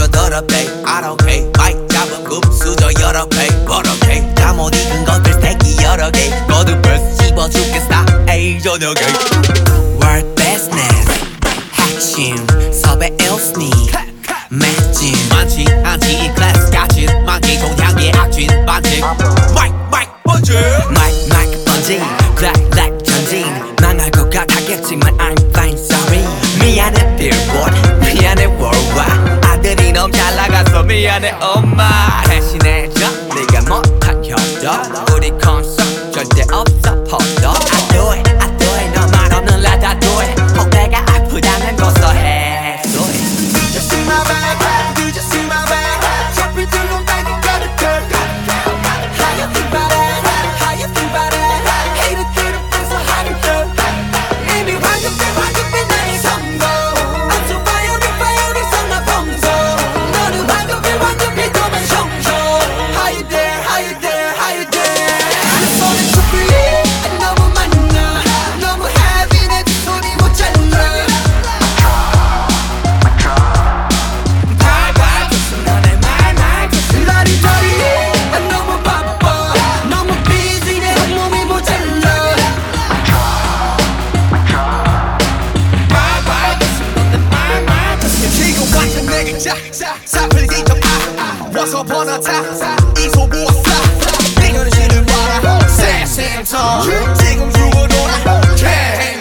더럽 babe I don't care 마이크 잡은 급수저 여러 배 버럭해 잠못 익은 것들 새끼 여러 개 거듭을 씹어 죽겠다 에이 저녁에 World business 핵심 섭외 일스니 매진 많지 않지 이 클래스 같은 많기 동향의 악진 반칙 마이크 번지 마이크 번지 black 전진 망할 것 같았겠지만 I'm fine sorry 미안해 billboard 미안해 worldwide 아들이 너무 잘 나가서 미안해 엄마 대신해줘 네가 못한 효도 우리 콘서트 절대 없어 포도 I do it 너 말 없는 라 다 do it 혹 배가 아프다면 고소해 do it Did you see my bag? Did you see my bag? 잡힐 줄로 빨리 가득해 How you think about it? How you think about it? Hater들은 분석하는 듯 이미 완벽해 나의 성공 I'm so fire 성나 봉송 너는 완벽해 도만 성공 How you there? How you there? How you there? 내 손에 촛불이 너무 많아 너무 heavy 내 두 손이 못 잘라 라리라리 너무 바빠 너무 busy 내 몸이 모자라 지금 완전 내게 사풀기 좀 Once upon a time 이 소부었어 이거는 지는 봐라 세상터 지금 죽어도나